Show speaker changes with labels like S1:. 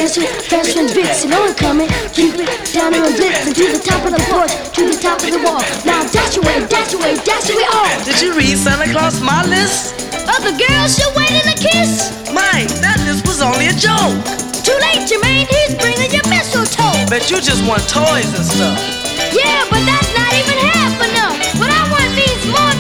S1: dancing, dancing, vixen on coming. Keep it down and blitzing to the top of the porch, to the top of the wall. Now dash away, dash away, dash away all.
S2: Did you read Santa Claus my list?
S1: Other girls still waiting to kiss.
S2: Mike, that list was only a joke.
S1: Too late, Jermaine, he's bringing you mistletoe.
S2: Bet you just want toys and stuff.
S1: Yeah, but that's not even half enough. What I want means more